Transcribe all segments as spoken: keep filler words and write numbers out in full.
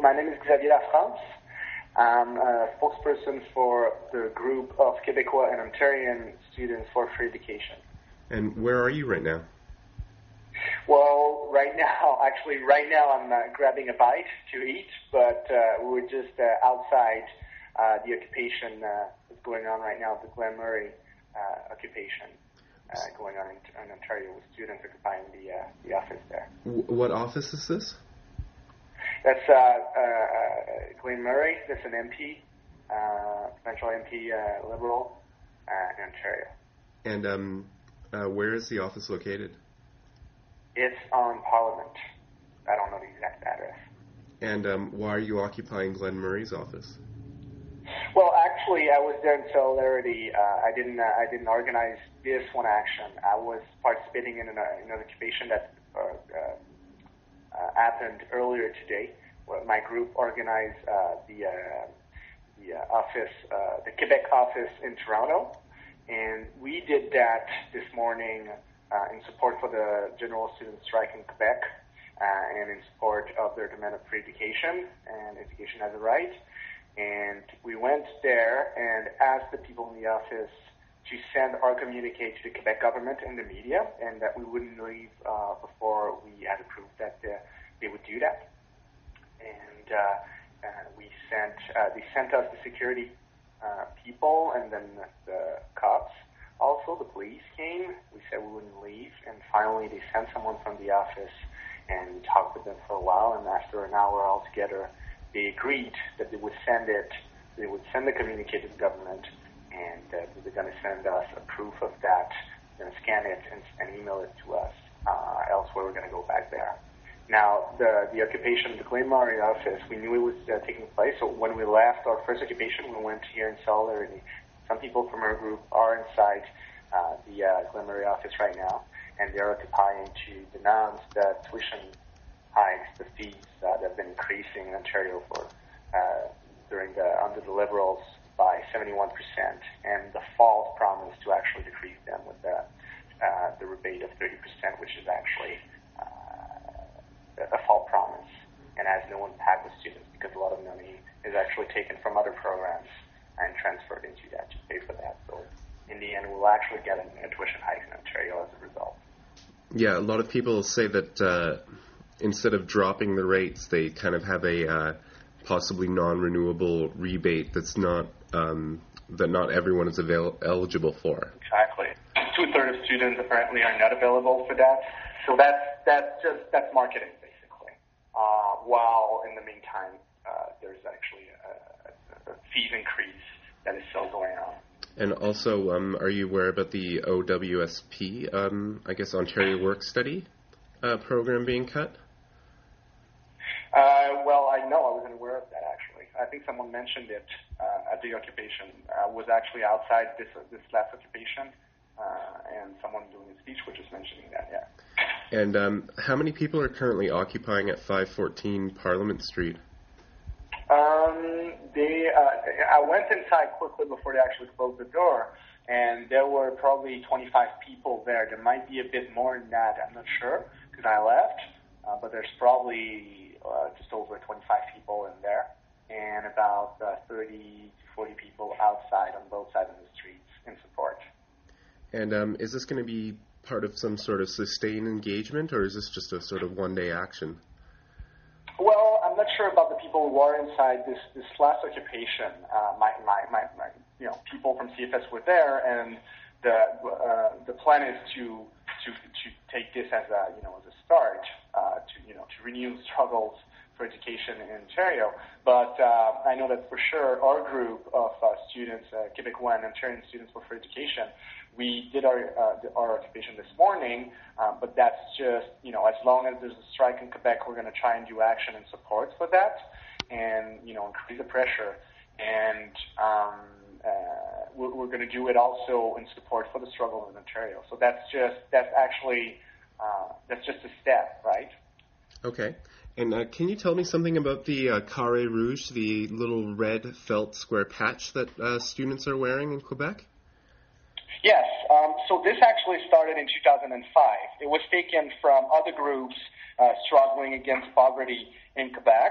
my name is Xavier Lafrance. I'm a spokesperson for the group of Quebecois and Ontarian students for free education. And where are you right now? Well, right now, actually, right now I'm uh, grabbing a bite to eat, but uh, we're just uh, outside uh, the occupation uh, that's going on right now, the Glen Murray uh, occupation uh, going on in, in Ontario with students occupying the uh, the office there. W- what office is this? That's uh, uh, Glen Murray. That's an M P, uh, provincial M P, uh, Liberal uh, in Ontario. And um, uh, where is the office located? It's on Parliament. I don't know the exact address. And um, why are you occupying Glen Murray's office? Well, actually, I was there in solidarity. Uh, I didn't. Uh, I didn't organize this one action. I was participating in an, uh, in an occupation that uh, uh, uh, happened earlier today. Where my group organized uh, the uh, the uh, office, uh, the Quebec office in Toronto, and we did that this morning. Uh, in support for the general student strike in Quebec uh, and in support of their demand of free education and education as a right. And we went there and asked the people in the office to send our communique to the Quebec government and the media, and that we wouldn't leave uh, before we had approved that uh, they would do that. And uh, uh, we sent, uh, they sent us the security uh, people and then the cops. Also, the police came. We said we wouldn't leave, and finally they sent someone from the office, and we talked with them for a while, and after an hour altogether, they agreed that they would send it, they would send the communique to the government, and uh, they were going to send us a proof of that, and scan it and, and email it to us. Uh, elsewhere, we're going to go back there. Now, the the occupation of the Glen Murray office, we knew it was uh, taking place, so when we left our first occupation, we went here in solidarity. Some people from our group are inside uh, the uh, Glen Murray office right now, and they're occupying to denounce the tuition hikes, the fees uh, that have been increasing in Ontario for uh, during the under the Liberals by seventy-one percent, and the false promise to actually decrease them with the uh, the rebate of thirty percent, which is actually uh, a false promise and has no impact with students because a lot of money is actually taken from other programs and transferred into that to pay for that. So in the end, we'll actually get a, a tuition hike in Ontario as a result. Yeah, a lot of people say that uh, instead of dropping the rates, they kind of have a uh, possibly non-renewable rebate that's not um, that not everyone is avail- eligible for. Exactly. Two-thirds of students apparently are not available for that. So that's that's just that's marketing basically. Uh, while in the meantime, uh, there's actually a, a, a fees increase that is still going on. And also, um, are you aware about the O W S P, um, I guess Ontario Work Study uh, program being cut? Uh, well, I know I wasn't aware of that actually. I think someone mentioned it uh, at the occupation. I was actually outside this uh, this last occupation, uh, and someone doing a speech was just mentioning that. Yeah. And um, how many people are currently occupying at five fourteen Parliament Street? Um, they, uh, I went inside quickly before they actually closed the door, and there were probably twenty-five people there. There might be a bit more than that, I'm not sure, because I left, uh, but there's probably uh, just over twenty-five people in there, and about uh, thirty to forty people outside on both sides of the streets in support. And um, is this going to be part of some sort of sustained engagement, or is this just a sort of one-day action? Well, I'm not sure about the people who are inside this, this last occupation. Uh, my, my, my, my, you know, people from C F S were there, and the uh, the plan is to to to take this as a you know as a start uh, to you know to renew struggles for education in Ontario. But uh, I know that for sure our group of uh, students, uh, Quebecois and Ontarian students for free education, we did our uh, our occupation this morning, um, but that's just, you know, as long as there's a strike in Quebec, we're going to try and do action and support for that and, you know, increase the pressure. And um, uh, we're, we're going to do it also in support for the struggle in Ontario. So that's just, that's actually, uh, that's just a step, right? Okay. And uh, can you tell me something about the uh, Carré Rouge, the little red felt square patch that uh, students are wearing in Quebec? Yes. Um, so this actually started in two thousand five. It was taken from other groups uh, struggling against poverty in Quebec.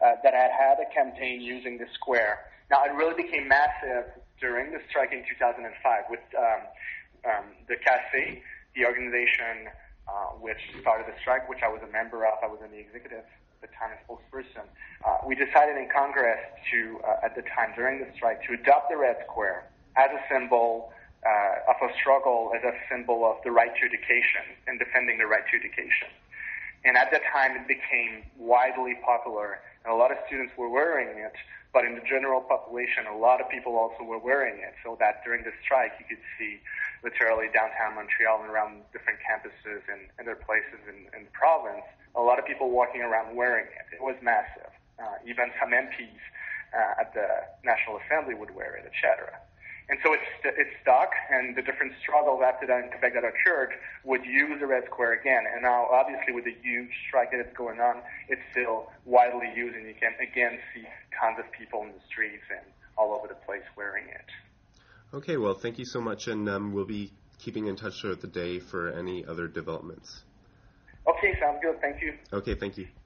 uh, that had had a campaign using the square. Now, it really became massive during the strike in two thousand five with um, um, the C A S E, the organization uh, which started the strike, which I was a member of. I was in the executive at the time, a spokesperson. Uh, we decided in Congress to, uh, at the time during the strike, to adopt the red square as a symbol uh, of a struggle, as a symbol of the right to education and defending the right to education. And at that time, it became widely popular, and a lot of students were wearing it, but in the general population, a lot of people also were wearing it, so that during the strike, you could see literally downtown Montreal and around different campuses and other places in, in the province, a lot of people walking around wearing it. It was massive. Uh, even some M Ps uh, at the National Assembly would wear it, et cetera. And so it's, it's stuck, and the different struggles after that in Quebec that occurred would use the red square again. And now, obviously, with the huge strike that is going on, it's still widely used, and you can, again, see tons of people in the streets and all over the place wearing it. Okay, well, thank you so much, and um, we'll be keeping in touch throughout the day for any other developments. Okay, sounds good. Thank you. Okay, thank you.